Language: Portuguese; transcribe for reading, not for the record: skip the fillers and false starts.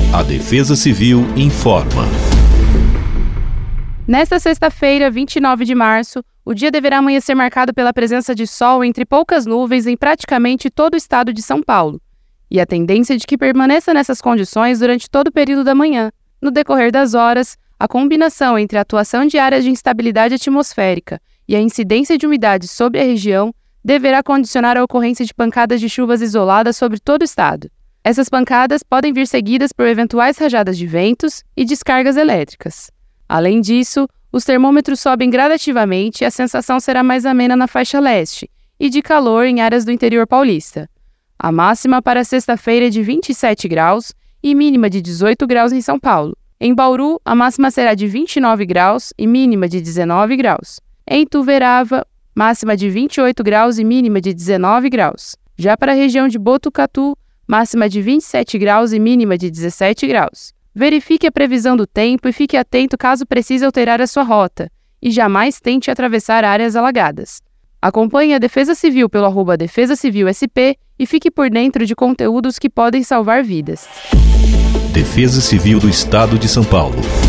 A Defesa Civil informa. Nesta sexta-feira, 29 de março, o dia deverá amanhecer marcado pela presença de sol entre poucas nuvens em praticamente todo o estado de São Paulo, e a tendência de que permaneça nessas condições durante todo o período da manhã. No decorrer das horas, a combinação entre a atuação de áreas de instabilidade atmosférica e a incidência de umidade sobre a região deverá condicionar a ocorrência de pancadas de chuvas isoladas sobre todo o estado. Essas pancadas podem vir seguidas por eventuais rajadas de ventos e descargas elétricas. Além disso, os termômetros sobem gradativamente e a sensação será mais amena na faixa leste e de calor em áreas do interior paulista. A máxima para sexta-feira é de 27 graus e mínima de 18 graus em São Paulo. Em Bauru, a máxima será de 29 graus e mínima de 19 graus. Em Ituverava, máxima de 28 graus e mínima de 19 graus. Já para a região de Botucatu, máxima de 27 graus e mínima de 17 graus. Verifique a previsão do tempo e fique atento caso precise alterar a sua rota, e jamais tente atravessar áreas alagadas. Acompanhe a Defesa Civil pelo @DefesaCivilSP e fique por dentro de conteúdos que podem salvar vidas. Defesa Civil do Estado de São Paulo.